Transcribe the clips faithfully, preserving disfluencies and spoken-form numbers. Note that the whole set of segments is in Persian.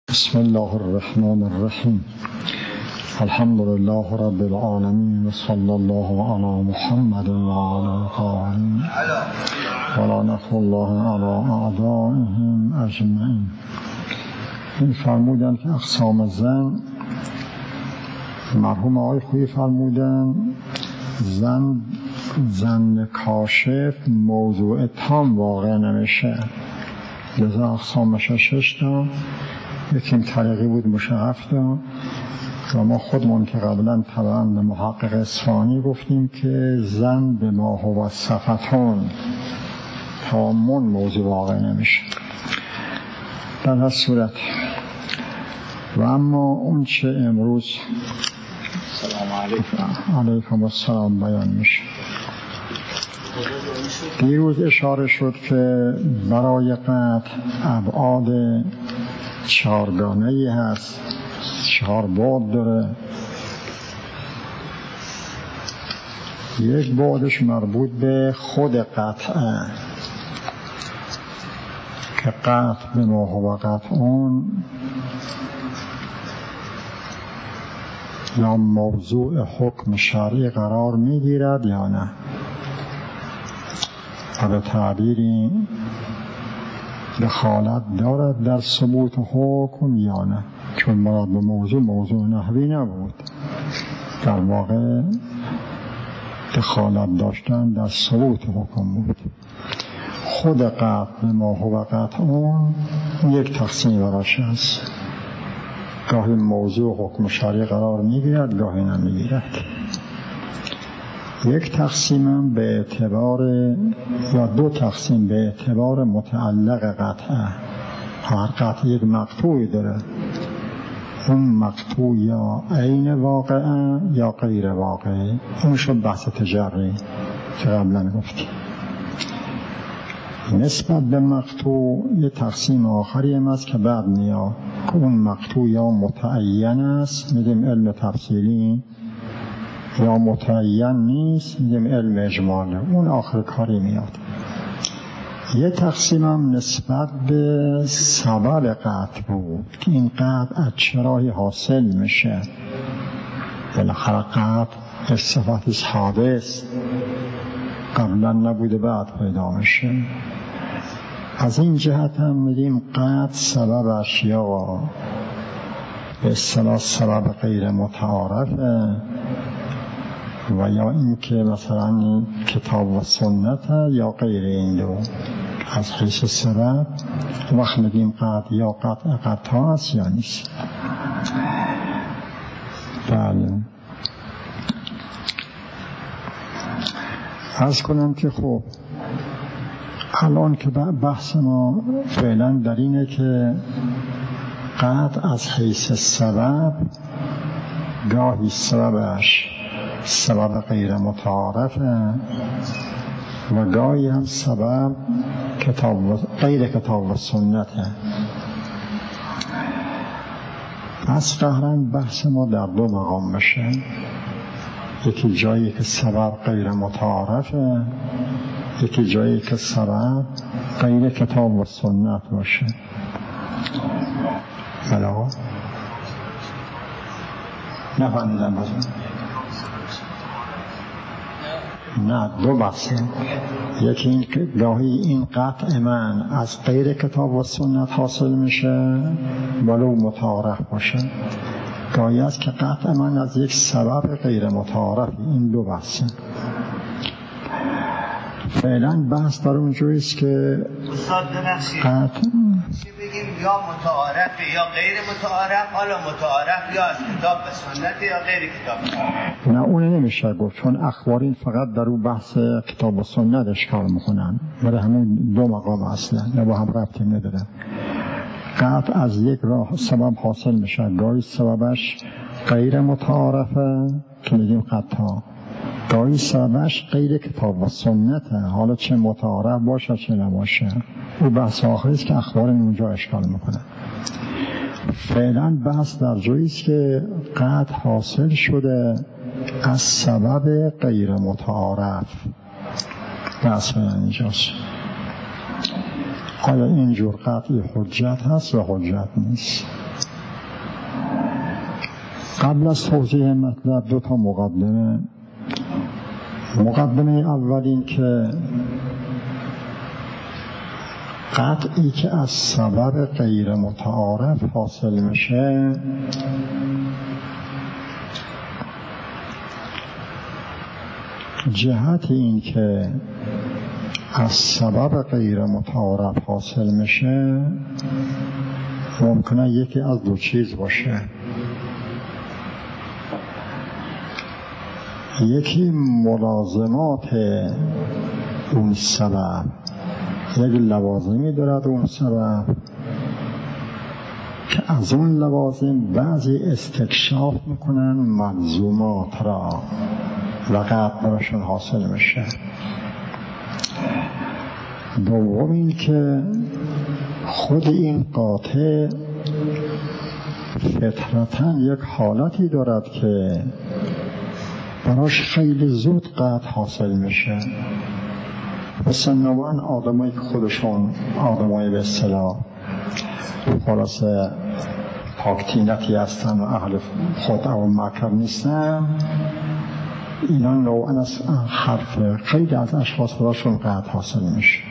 بسم الله الرحمن الرحیم. الحمد لله رب العالمین و صلی الله علی محمد و علی آله و لعنة الله علی اعدائهم اجمعین. این فرمودن که اقسام زن، مرحوم آقای خویی فرمودن زن زن کاشف موضوع تام واقع نمیشه، لذا اقسامش شش تا، یکیم طریقی بود میشه هفت تا، و ما خودمون که قبلا طبعا به محقق اصفهانی گفتیم که زن به ما هو صفتون تامون موضوع واقع نمیشه. در هر صورت و اما اون چه امروز سلام علیکم علیکم السلام بیان میشه. دیروز اشاره شد که برای قطع ابعاد چهارگانه‌ای هست، چهار بعد داره. یک بعدش مربوط به خود قطعه که قطع به ما هو قطعون یا موضوع حکم شرعی قرار میگیرد یا نه، و به تعبیری دخالت دارد در ثبوت حکم یا نه، چون مراد به موضوع موضوع نحوی نبود، در واقع دخالت داشتن در ثبوت حکم بود. خود قطع به ما هو قطعون یک تقسیم براش هست، گاهی موضوع حکم شرعی قرار میگیرد، گاهی نمیگیرد. یک تقسیم به اعتبار یا دو تقسیم به اعتبار متعلق قطعه. هر قطعه یک مقطوعی داره، اون مقطوع یا عین واقعه یا غیر واقعه. اون شد بحث تجری که قبلا گفتیم. نسبت به مقطوع یه تقسیم آخری هم است که بعد میاد که اون مقطوع یا متعین است، میگیم علم تفصیلی، یا متعین نیست، میگیم علم اجماله. اون آخر کاری میاد. یه تقسیم هم نسبت به سبب قطع بود که این قطع از چرایی حاصل میشه. بالاخره قطع صفت حادث قبلا نبوده بعد پیدا میشه. از این جهت هم میگیم قطع سبب اشیا به اصطلاح سبب غیر متعارفه، و یا این که مثلا کتاب و سنت یا غیر این دو. از حیث سبب وقت میگیم قطع یا قطع قطع هست یا نیست. بله، عرض کنم که خب الان که بحث ما فعلا در اینه که قطع از حیث سبب گاهی سببش سبب غیر متعارفه و گاهی هم سبب کتاب و غیر کتاب و سنته. پس قهرن بحث ما در دو مقام بشه، یکی جایی که سبب غیر متعارفه، یکی جایی که سبب غیر کتاب و سنت باشه. بلا نفهمیدم بازم نه دو بحثه. یکی این که گاهی این قطع من از غیر کتاب و سنت حاصل میشه ولو متعارف باشه، گاهی است که قطع من از یک سبب غیر متعارف. این دو بحثه. فعلا بحث در اونجوریست که قطع چی بگیم یا متعارف یا غیر متعارف، حالا متعارف یا از کتاب و سنت یا غیر کتاب. نه اون نمیشه گفت، چون اخبارین فقط در اون بحث کتاب و سنت اشکال میکنن، برای همین دو مقام اصلا نه با هم ربطی نداره. قطع از یک راه سبب حاصل میشه، گاهی سببش غیر متعارفه که میگیم قطع، گاهی سببش غیر کتاب و سنته، حالا چه متعارف باشه چه نباشه. او بحث آخریست که اخبارین اونجا اشکال میکنه. فعلا بحث در جاییست که قطع حاصل شده از سبب غیر متعارف. بحث اینجاست. آیا اینجور قطعی حجت هست و حجت نیست؟ قبل از توضیح مطلب دو تا مقدمه. مقدمه اول این که قطعی که از سبب غیر متعارف حاصل میشه جهت این که از سبب غیر متعارف حاصل میشه ممکنه یکی از دو چیز باشه. یکی ملازمات اون سبب، یک لوازمی دارد اون سبب که از اون لوازم بعضی استکشاف میکنن ملزومات را و قطع براشون حاصل میشه. دوم این که خود این قاطع فطرتاً یک حالتی دارد که براش خیلی زود قطع حاصل میشه. مثل نوعاً آدمایی که خودشون آدمایی به اصطلاح خلاصه پاکتینتی هستن و اهل خود او مکر نیستن، اینا نوعاً از حرف خیلی از اشخاص براشون قطع حاصل میشه.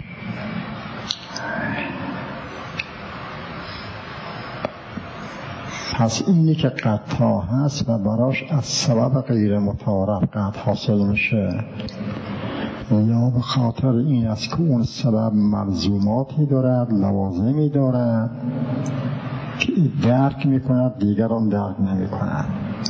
پس اینی که قطع هست و براش از سبب غیر متعارف قطع حاصل میشه یا به خاطر این است که اون سبب ملزوماتی دارد، لوازمی دارد که درک میکند دیگران درک نمیکنند.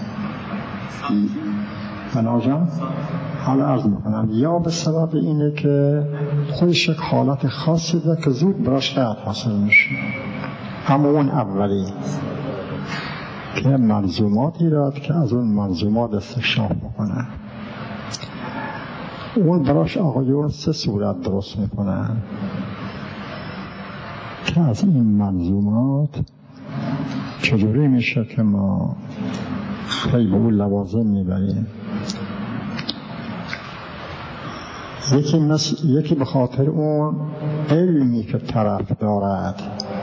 بناجان حالا عرض میکنم یا به سبب اینه که خودش یک حالت خاصی داره که زود براش قطع حاصل میشه. اما اون اولی که ملزوماتی دارد که از اون ملزومات استکشاف میکنه، اون براش آقایون سه صورت درست میکنن که از این ملزومات چجوری میشه که ما پی به اون لوازم میبریم. یکی, مثل، یکی به خاطر اون علمی که طرف دارد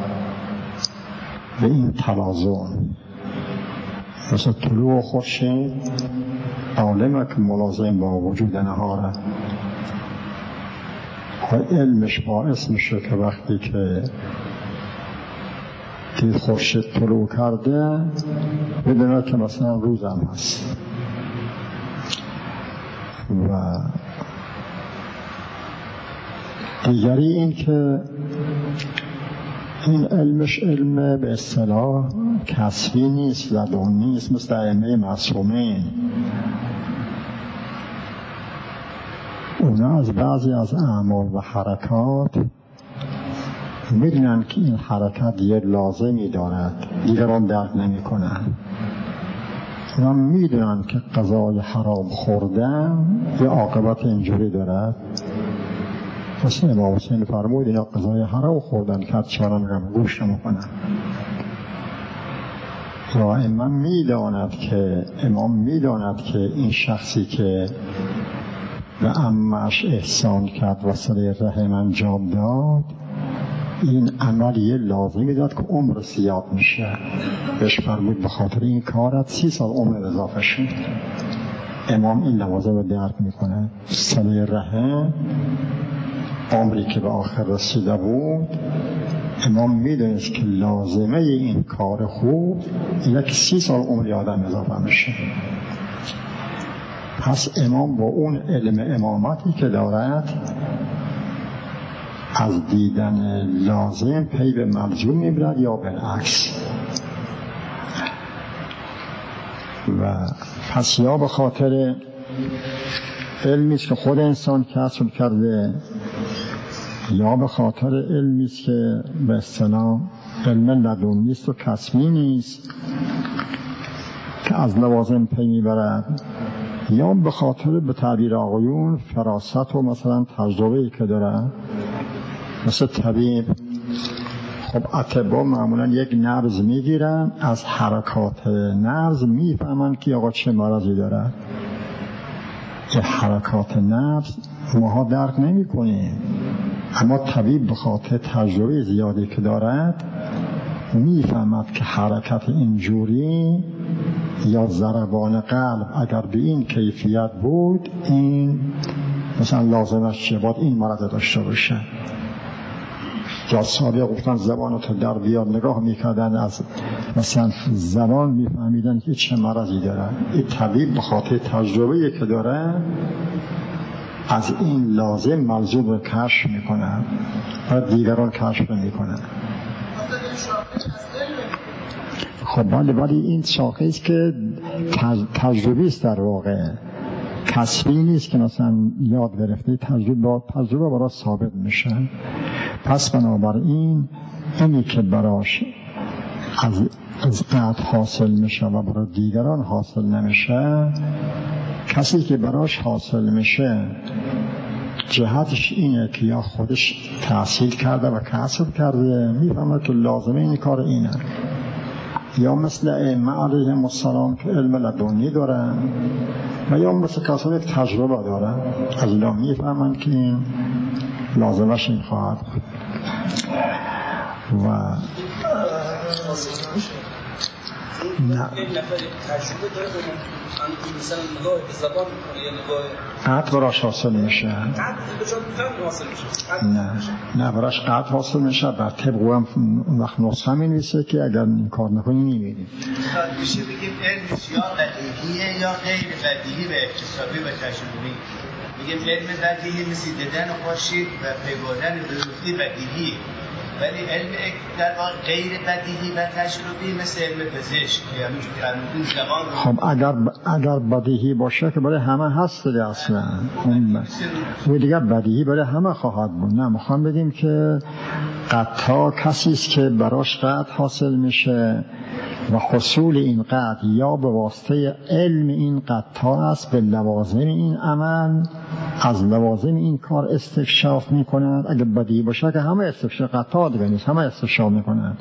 به این تلازم، مثل طلوع خورشید عالمه که ملازم با وجود نهاره و علمش باعث میشه که وقتی که دید خورشید طلوع کرده بدونه که مثلا روزم هست. و دیگری این که این علمش علم به اصطلاح کسبی نیست، لدنی نیست، مثل ائمه معصومین. اونا از بعضی از اعمال و حرکات میدونن که این حرکت یه لازمی دارد، دیگران درک نمی کنن. اونا میدونن که غذای حرام خوردن یه عاقبت اینجوری دارد. مثل امام حسین فرمود اینا غذای حرام خوردن که چرا میگم گوش نمیکنن. و امام میداند که امام میداند که این شخصی که به عمه‌اش احسان کرد و صله رحم انجام داد، این عمل یه لازمی داد که عمر زیاد میشه. بهش فرمود به خاطر این کارت سی سال عمر اضافه شد. امام این لوازم رو درک میکنه. صله رحم عمری که به آخر رسیده بود، امام میدونست که لازمه این کار خوب اینه که سی سال عمری آدم اضافه میشه. پس امام با اون علم امامتی که دارد از دیدن لازم پی به ملزوم میبرد یا بالعکس. و پس یا به خاطر علمیست که خود انسان کسب کرده یا به خاطر علمیست که به اصطلاح علم لدنی است و کسبی نیست که از لوازم پی میبرد، یا به خاطر به تعبیر آقایون فراست و مثلا تجربه‌ای که داره. مثل طبیب، خب اطباء معمولا یک نبض میگیرن، از حرکات نبض میفهمن که آقا چه مرضی داره. این حرکات نبض ماها درک نمی کنیم، اما طبیب به خاطر تجربه زیادی که دارد میفهمد که حرکت اینجوری یا ضربان قلب اگر به این کیفیت بود، این مثلا لازمش چیه؟ باید این مرض داشته باشه. یا سابق گفتن زبان تو در بیار، نگاه میکردن از مثلا زبان میفهمیدن که چه مرضی داره. این طبیب به خاطر تجربه‌ای که داره از این لازم ملزوم رو کشف میکنه و دیگران کشف میکنه. خب ولی ولی این شاخص است که تجربی است، در واقع کسبی نیست که مثلا یاد گرفته، تجربه تجربه برای ثابت میشه. پس بنابراین اینی که براش از از قطع حاصل میشه و برای دیگران حاصل نمیشه، کسی که براش حاصل میشه جهتش اینه که یا خودش تحصیل کرده و کسب کرده، میفهمه که لازمه این کار اینه، یا مثل ائمه علیهم السلام که علم لدنی دارن، و یا مثل کسانی که تجربه دارن، از اینا میفهمن که این لازمش این خواهد بود. و نه نفر تجربه داره مثلا نگاه به زبان میکنه یا نگاه قطع براش حاصل میشه، قطع بجان فهم حاصل میشه، نه نه براش قطع حاصل میشه. بر طبق هم وقت نسخه می نویسه که اگر این کار نکنی نمیدید. میشه بگیم علم یا بدیهیه یا غیر بدیهی به اکتسابی و تجربی. میگیم علم بدیهی مثل دیدن خورشید و پیگردن بروزی بدیهی، ولی علم در واقع غیر بدیهی و تجربی مثل علم پزشک که همینجور که همون زبان. خب اگر اگر بدیهی باشه که برای همه هست دیگه اصلا، اون دیگه بدیهی برای همه خواهد بود. نه میخوام بگیم که قطع کسی است که براش قطع حاصل میشه و حصول این قطع یا به واسطه علم این قطع است به لوازم این عمل، از لوازم این کار استکشاف میکنند. اگه بدیهی باشه که همه استکشاف قطع دیگه نیست، همه استکشاف میکنند،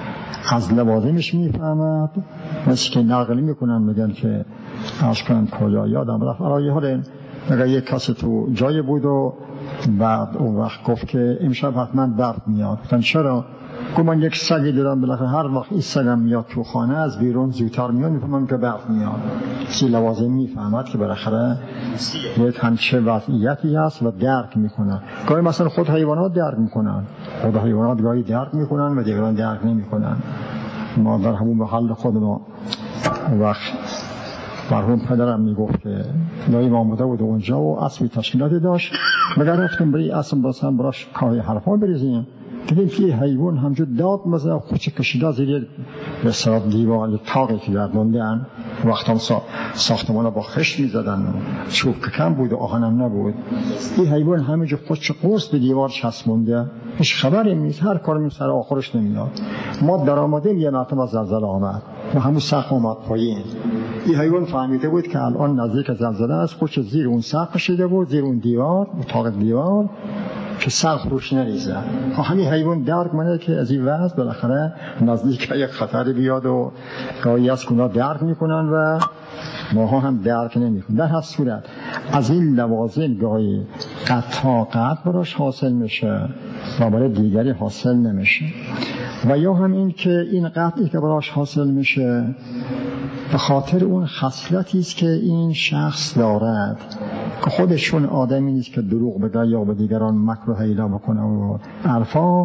از لوازمش میفهمد. مثل که نقل میکنن میگن که از کنن کجا یادم رفت برای حال مگه یک کسی تو جای بود و بعد اون وقت گفت که امشب حتما برق میاد. گفتن چرا؟ گفت من یک سگی دیدم بالاخره هر وقت این سگم میاد تو خانه از بیرون زودتر میاد، میفهمم که برق میاد. سی لوازم میفهمد که بالاخره یک همچه وضعیتی هست و درک میکنن. گاهی مثلا خود حیوانات درک میکنن، خود حیوانات گاهی درک میکنن و دیگران درک نمیکنن. ما در همون محل خودمون وقت مرحوم پدرم میگفت که دایی آمده بود اونجا و اسبی تشکیلاتی داشت، مگر رفتیم بری اسب باسم براش کاهی حرفا بریزیم، دیدیم که حیوان همجور داد مزه خوچه کشیده زیر به سراب دیوار یک تاقی که گردوندن. وقت هم ساختمان با خشت میزدن، چوب که کم بود و آهنم نبود. این حیوان همینجور خوچه قرص به دیوار چسبونده، هیچ خبری نیست، هر کار می سر آخرش نمیاد. ما در آمدیم یه مرتبه زلزله آمد و همون سقف آمد پایین. این حیوان فهمیده بود که الان نزدیک زلزله است، خوچه زیر اون سقف کشیده بود، زیر اون دیوار، اتاق دیوار، که سقف روش نریزه. همین حیوان درک منه که از این وضع بالاخره نزدیک یک خطر بیاد و گاهی از کنها درک میکنن و ماها هم درک نمیکنن. در هر صورت از این لوازم گاهی قطع قطع براش حاصل میشه و برای دیگری حاصل نمیشه. و یا هم این که این قطعی که براش حاصل میشه به خاطر اون خصلتی است که این شخص دارد که خودشون آدمی نیست که دروغ بگه یا به دیگران مکر و حیله بکنه و عرفا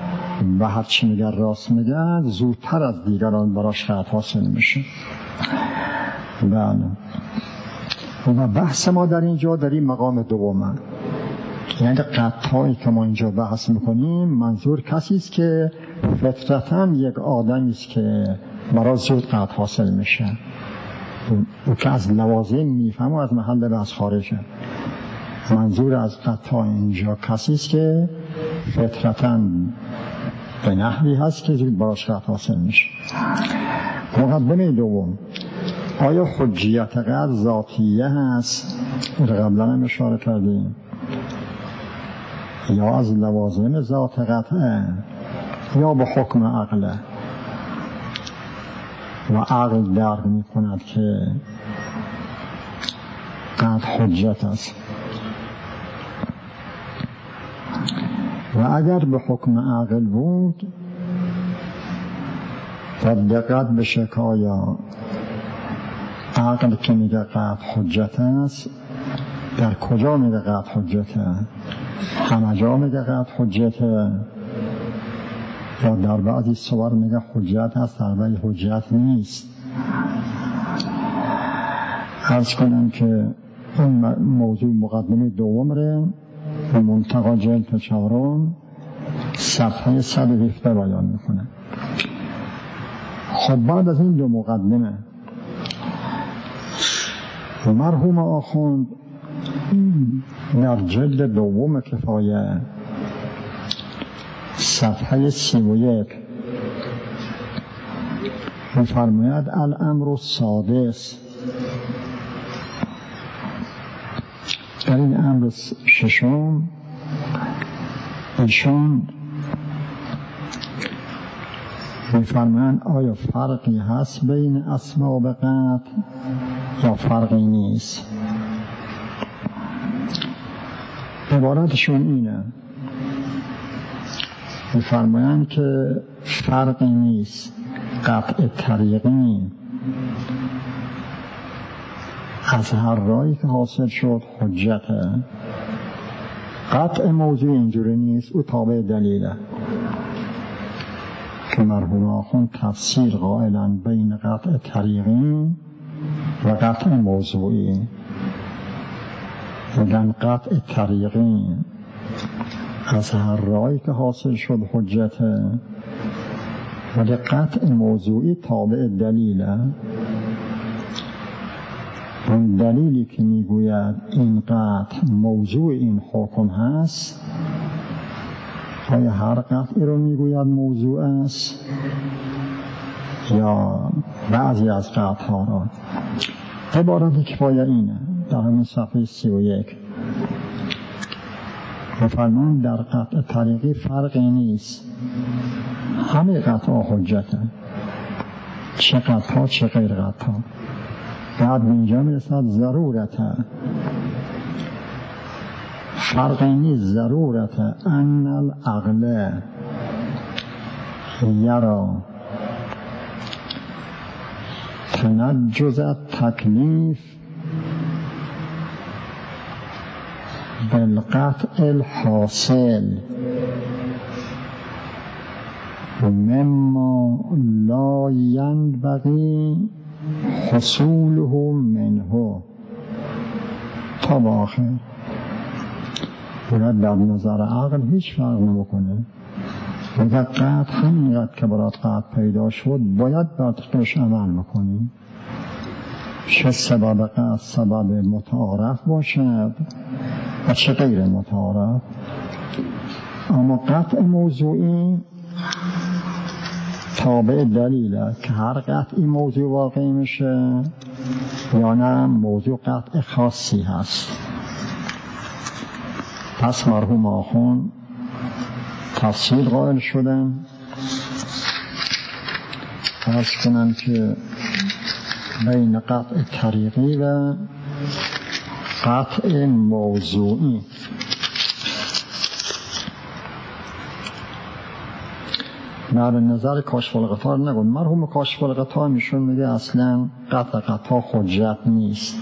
و هرچی میگه راست میگه، زودتر از دیگران براش قطع حاصل میشه. بله. و بحث ما در اینجا در این مقام دومه، یعنی قطعی که ما اینجا بحث میکنیم منظور کسی است که فطرتاً یک آدمی است که برای زود قطع حاصل میشه، او که از لوازم میفهم و از محل بحث خارجه. منظور از قطع اینجا کسی است که فطرتاً به نحوی هست که زود براش قطع حاصل میشه. مقدمه دوم، آیا حجیت قطع ذاتیه هست؟ قبلا هم اشاره کردیم، یا از لوازم ذات قطعه یا به حکم عقله و عقل درک می کند که قطع حجت است. و اگر به حکم عقل بود و دقت به شکایا عقل که میگه قطع حجت است، در کجا میگه قطع حجته؟ همه جا میگه قطع حجته یا در بعضی صور میگه حجت هست در بعضی حجت نیست؟ عرض کنم که این موضوع مقدمه دوم ره به منتقا جلد چهارم صفحه صد و هفده بیان میکنه. خب بعد از این دو مقدمه مرحوم آخوند در جلد دوم کفایه صفحه سی و یک می‌فرماید الامر السادس، در این امر ششم ایشان می‌فرمایند آیا فرقی هست بین اسباب قطع یا فرقی نیست؟ عبارتشون اینه، می‌فرمایند که فرقی نیست، قطع طریقی از هر راهی که حاصل شد حجته. قطع موضوع اینجوری نیست، او تابع دلیله که مرحوم آخوند تفسیر قائلن بین قطع طریقی و قطع موضوعی. میگن قطع طریقی از هر راهی که حاصل شد حجته، ولی قطع موضوعی تابع دلیله. اون دلیلی که میگوید این قطع موضوع این حکم هست، آیا هر قطعی رو میگوید موضوع است یا بعضی از قطع ها را؟ عبارت کفایه اینه در همین صفحه سی و یک بفرمان در قطع طریقی فرقی نیست، همه قطع ها حجته، چه قطع ها چه غیر قطع ها. بعد اینجا میرسد ضرورته، فرقی نیست، ضرورته ان العقل یرا تنجز تکلیف بالقطع الحاصل مما لا ينبغي حصوله منه تا با آخر. باید در نظر عقل هیچ فرق نمیکنه، اگر قطع همینقدر که برات قطع پیدا شد باید بر طبقش عمل میکنی، چه سبب قطع سبب متعارف باشد و چه غیر متعارف. اما قطع موضوعی تابع دلیله که هر قطعی موضوع واقعی میشه یا نه موضوع قطع خاصی هست. پس مرحوم آخوند تفصیل قائل شدن، عرض کنن که بین قطع طریقی و قطع موضوعی در نظر کاشف الغطا نگون. مرحوم کاشف الغطا میشون میگه اصلا قطع قطع حجت نیست.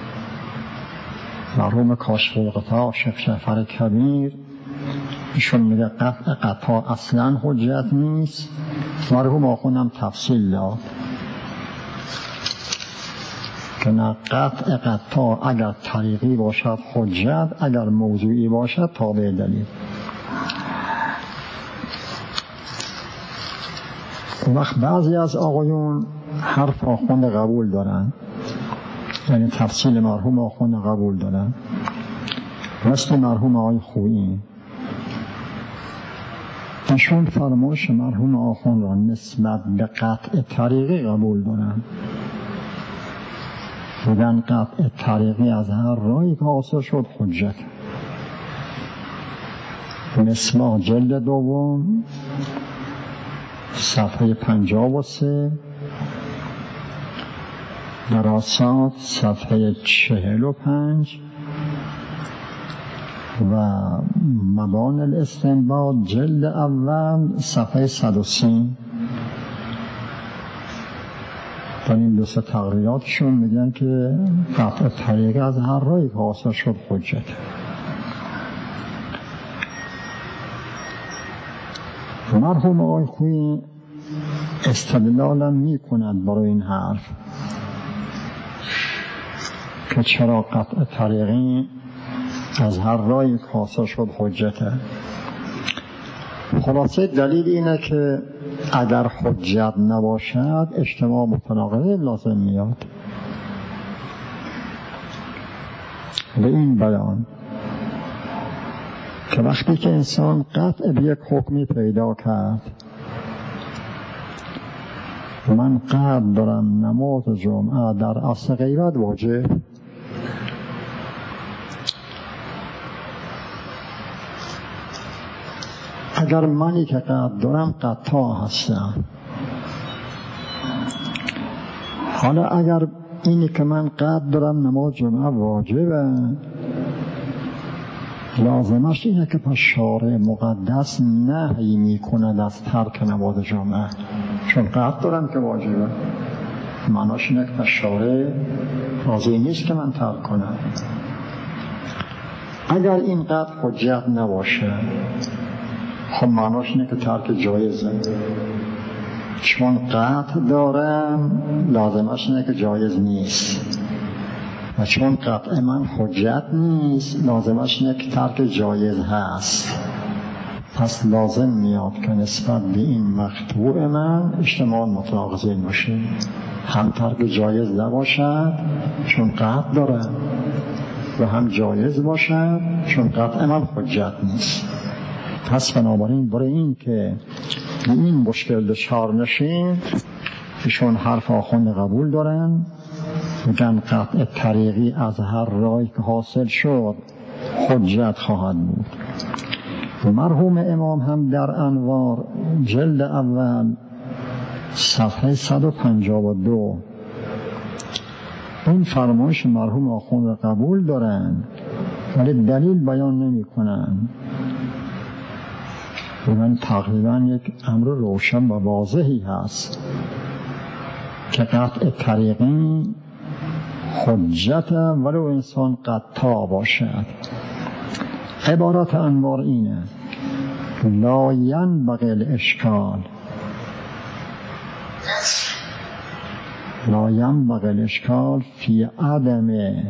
مرحوم کاشف الغطا شیخ جعفر کبیر ایشون میگه قطع قطع اصلا حجت نیست. مرحوم آخوندم تفصیل داد که نه قطع قطع اگر طریقی باشد حجت، اگر موضوعی باشد تابع دلیل. وقت بعضی از آقایون حرف آخوند قبول دارن، یعنی تفصیل مرحوم آخوند قبول دارن، مثل مرحوم آقای خویی. ایشون فرمایش مرحوم آخوند را نسبت به قطع طریقی قبول دارن، بودن قطع طریقی از هر راهی که حاصل شد حجت. مصباح جلد دوم صفحه پنجاه و سه، دراسات صفحه چهل و پنج و مبان الاستنباط جلد اول صفحه صد و سی در این دو سه تقریراتشون میگن که قطع طریقه از هر راهی که حاصل شد حجت. مرحوم آقای خویی استدلالم میکند برای این حرف که چرا قطع طریقه از هر راهی که حاصل شد حجته. خلاصه دلیل اینه که اگر حجت نباشد اجتماع متناقض لازم میاد. به این بیان که وقتی که انسان قطع به یک حکمی پیدا کرد، من قطع دارم نماز جمعه در اصل غیبت واجب، اگر منی که قطع دارم قطع هستم، حالا اگر اینی که من قطع دارم نماز جمعه واجبه، لازمش اینه که پس شارع مقدس نهی میکند از ترک نماز جمعه، چون قطع دارم که واجبه. معناش اینه که پس شارع راضی نیست که من ترک کنم. اگر این قطع حجت نباشه، خب معناش اینه که ترک جایزه، چون قطع دارم لازمش اینه که جایز نیست، و چون قطع من حجت نیست لازمش اینه که ترک جایز هست. پس لازم میاد که نسبت به این مقطوع من اجتماع متناقضین باشه، هم ترک جایز نباشد چون قطع دارم، و هم جایز باشد چون قطع من حجت نیست. پس بنابراین برای این که این مشکل دچار نشین، ایشون حرف آخوند قبول دارن، میگن قطع طریقی از هر راهی که حاصل شد حجت خواهد بود. مرحوم امام هم در انوار جلد اول صفحه صد و پنجاه و دو این فرمایش مرحوم آخوند قبول دارن، ولی دلیل بیان نمی کنن. من تقریبا یک امر روشن و واضحی هست که قطع طریقی حجت ولو انسان قطاع باشد. عبارت انوار اینه: لا ینبغی الاشکال لا ینبغی الاشکال فی عدم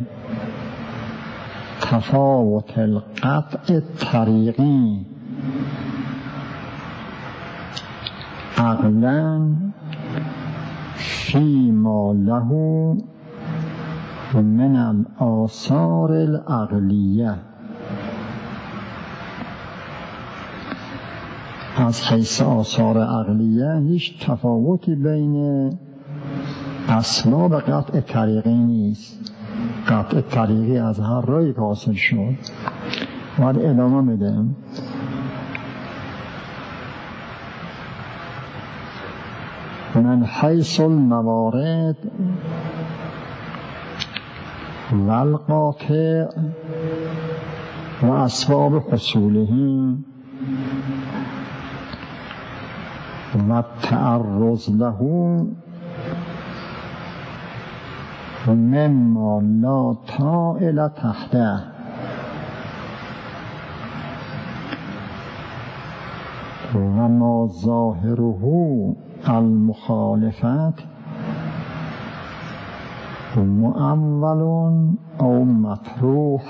تفاوت القطع طریقی عقلا فیما له من الآثار العقلیه. از حیث آثار عقلیه هیچ تفاوتی بین اسباب قطع طریقی نیست. قطع طریقی از هر راهی که حاصل شد. باید ادامه میدم. من حیث الموارد والقاطع و اسباب حصولهم و التعرض له مما لا طائل تحته و ما ظاهره المخالفت مؤول او مطروح.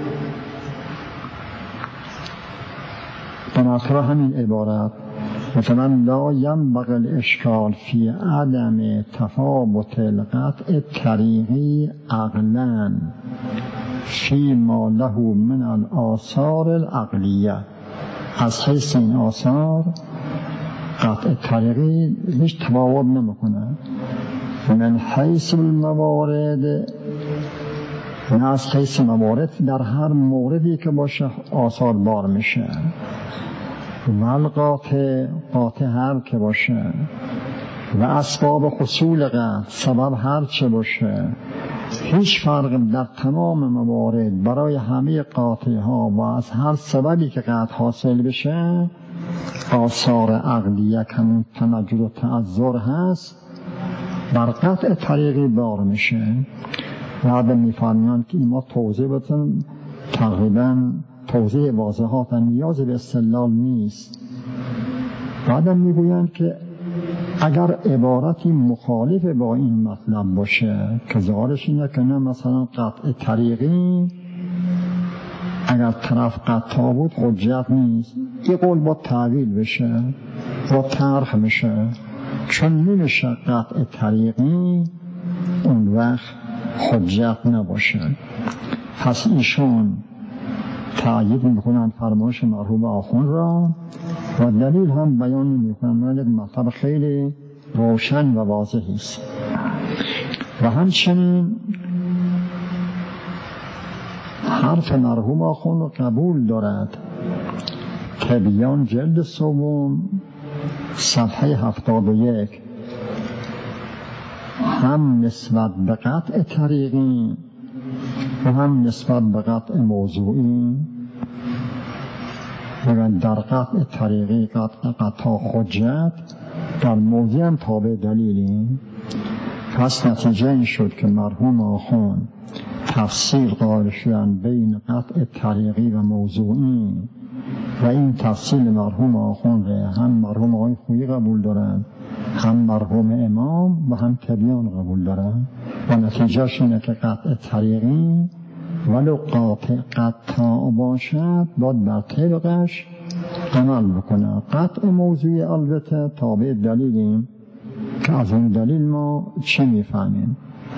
بنابراین همین عبارت مثلا لا ینبغی الاشکال فی عدم تفاوت القطع طریقی عقلا فیما له من الآثار العقلیه. از حیث این آثار قطع طریقی هیچ تفاوت نمیکنه. من حیث الموارد، من از حیث موارد در هر موردی که باشه آثار بار میشه. ول قاطع، قاطع هر که باشه، و اسباب حصول قطع، سبب هر چه باشه، هیچ فرق در تمام موارد برای همه قاطع ها و از هر سببی که قطع حاصل بشه آثار عقلیه که تنجد و تعذر هست بر قطع طریقی بار میشه. بعد میفرمایند که ما توضیح بتن تقریبا توضیح واضحات نیاز به استدلال نیست. بعدم میگویند که اگر عبارتی مخالف با این مطلب باشه که ظاهرش اینه که نه مثلا قطع طریقی اگر طرف قطع بود حجت نیست، این قول با تعویل بشه با طرح میشه، چون نمیشه قطع طریقی اون وقت حجت نباشه. پس ایشون تأیید میکنن فرمایش مرحوم آخوند را و دلیل هم بیان میکنن. من یک مطلب خیلی روشن و واضحی است. و همچنین حرف مرحوم آخوند را قبول دارد. تبیان جلد سوم صفحه هفتاد و یک هم نسبت به قطع طریقی و هم نسبت به قطع موضوعی بگن در قطع طریقی قطع قطع حجت، در موضوع هم تابع دلیلی. پس نتیجه این شد که مرحوم آخوند تفصیل قائل شدن بین قطع طریقی و موضوعی و این تفصیل مرحوم آخوند هم مرحوم آقای خویی قبول دارن، هم مرحوم امام و هم تبیان قبول دارن و نتیجهش اینه که قطع طریقی ولو قاطع قطع باشد باید بر طبقش عمل بکنه. قطع موضوعی البته تابع دلیلیم که از اون دلیل ما چه میفهمیم.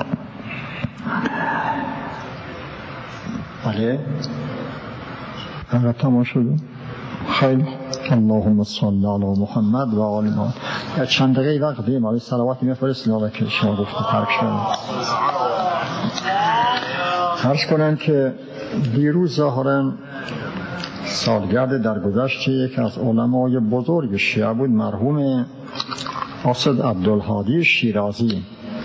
بله اگر تمام شده خیلی اللهم صل علی محمد و آل محمد. یا چند دقیقه وقت دیم علی صلواتی میفرستیم و که شما گفته ترک شده. عرض کنن که دیروز ظاهرا سالگرد درگذشت یکی از علمای بزرگ شیعه بود، مرحوم قاصد عبدالهادی شیرازی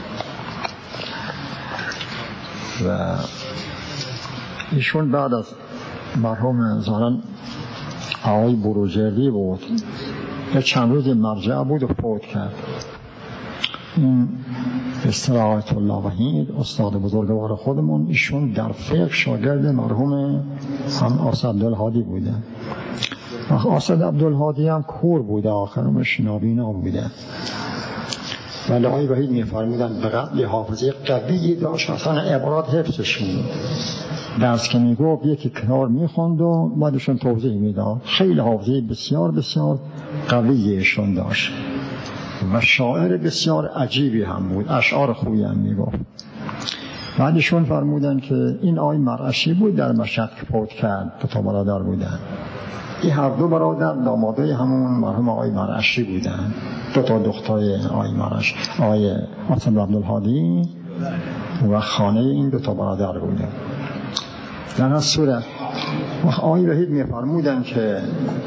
و ایشون بعد از مرحوم ظاهرا آقای بروجردی بود یه چند روز مرجع بود و فوت کرد. این استراحت الله وحید استاد بزرگوار خودمون، ایشون در فقه شاگرد مرحوم هم قاصد عبدالهادی بوده و قاصد عبدالهادی هم کور بوده، آخرمش نابینا بوده. ولی آقای وحید می‌فرمودن به قدر حافظه قوی داشت، مثلا عبارات حفظش بود، درس که میگفت یکی کنار میخوند و بعدشون توضیح میداد. خیلی حافظه بسیار بسیار قوی ایشون داشت و شاعر بسیار عجیبی هم بود، اشعار خوبی هم میگفت. بعدشون فرمودن که این آقای مرعشی بود در مشهد که فوت کرد، دو تا برادر بودن. این هر دو برادر دامادای همون مرحوم آقای مرعشی بودن، دو تا دخترای آقای مرعشی، آقای قاصد عبدالهادی و خانه این دو تا برادر بودن. در هر صورت آقای وحید میفرمودن که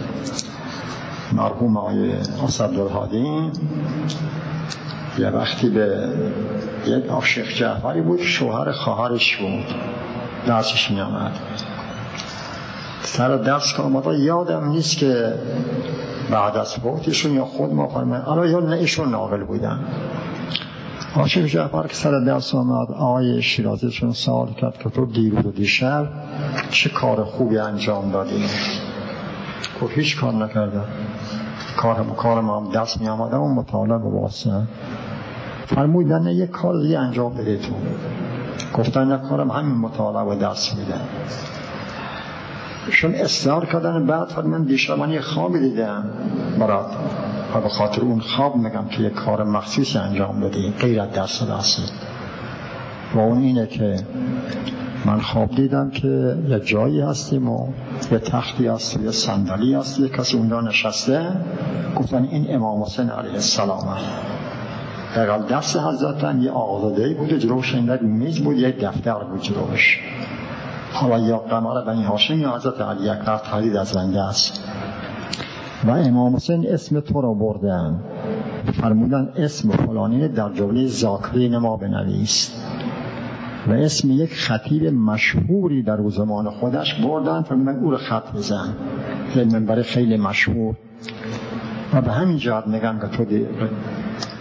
مرحوم آقای قاصد عبدالهادی یه وقتی به یک عاشق جعفری بود، شوهر خواهرش بود، درسش می آمد. سر درس که آمده یادم نیست که بعد از فوتشون یا خود ما فرمایند الان یا نه ایشون ناقل بودن. عاشق جعفر که سر درس آمد، آقای شیرازیشون سوال کرد که تو دیروز و دیشب چه کار خوبی انجام دادی؟ گفت هیچ کار نکردم، کار کار ما هم دست می آمده و مطالعه و واسه. فرمودن یک کار دیگه انجام بده تو. گفتن نه کارم همین مطالعه و دست میدن. شون اصرار کردن. بعد فرمودن دیشب من یه خواب دیدم برات و به خاطر اون خواب میگم که یک کار مخصوصی انجام بدی غیر از دست و دستی. و اون اینه که من خواب دیدم که یه جایی هستیم و یه تختی هست و یه صندلی هست، یه کسی اونجا نشسته. گفتن این امام حسین علیه السلام هست. اقل دست حضرتن یه آزادهی بود، جلوش این میز بود، یه دفتر بود جلوش. حالا یا قمر بنی هاشم یا حضرت علی اکبر تحرید از رنده است. و امام حسین اسم تو را بردن، فرمودن اسم فلانی در جمله ذاکرین ما بنویس و اسم یک خطیب مشهوری در زمان خودش بردن، فرمودن او را خط بزن، یک منبر خیلی مشهور. و به همین جهت میگن که تو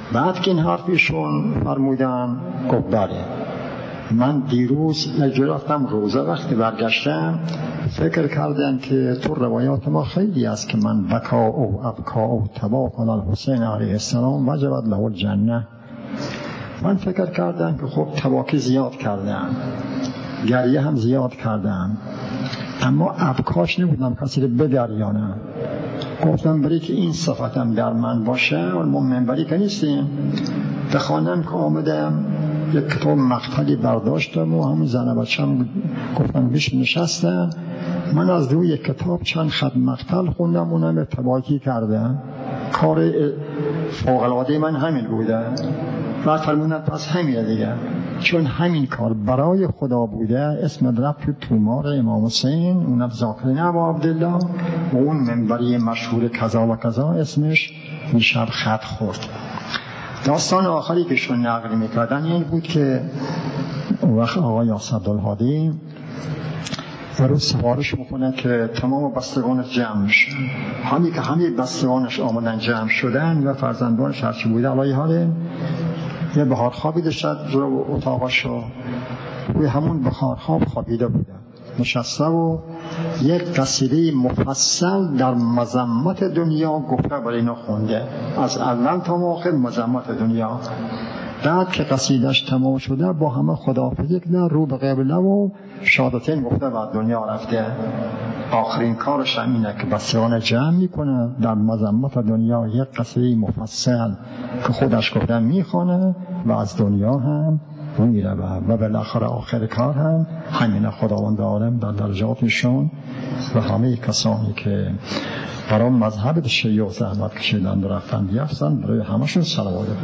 بعد که این حرفیشون فرمودن گفت بله. من دیروز یک رفتم روزه، وقتی برگشتم فکر کردم که تو روایات ما خیلی است که من بکا او ابکا او تبا علی الحسین علیه السلام وجبت له الجنه. من فکر کردم که خب تباکی زیاد کردم، گریه هم زیاد کردم، اما ابکاش نبودم کسی رو بگریانم. گفتم برای که این صفتم در من باشه، ما منبری که نیستیم، به خانم که آمدم یک کتاب مقتلی برداشتم و همون زن بچه‌م گفتم بیش نشستم، من از روی یک کتاب چند خط مقتل خوندم، اونم تباکی کردم. کار فوق‌العاده من همین بوده. بعد فرمودن پس همینه دیگه، چون همین کار برای خدا بوده اسم رفت تومار امام حسین، اونم ذاکرین ابا عبدالله، و اون منبری مشهور کذا و کذا اسمش میشب خط خورد. داستان آخری که شون نقل میکردن این بود که وقت آقای عبدالهادی روز سفارش میکنه که تمام بستگانش جمع میشه. همین که همه بستگانش آمدن جمع شدن و فرزندانش هرچی بوده علی حال یه بخار خوابیده شد رو اتاقشو، روی همون بخار خواب خوابیده بوده نشسته و یک قصیده مفصل در مذمت دنیا گفته برای اینا خونده، از اول تا آخر مذمت دنیا. بعد که قصیدش تمام شده با همه خداحافظی کرده، رو به قبله و شهادتین گفته بعد دنیا رفته. آخرین کارش هم اینه که بسیاران جمع میکنه در مذمت دنیا یک قصیده مفصل که خودش گفته میخونه و از دنیا هم میره و بالاخره آخر کار هم همین خداوند عالم در درجاتشون و همه کسانی که برای مذهب شیعه و زحمت کشیدن رفتن بیفتن برای همشون صلوات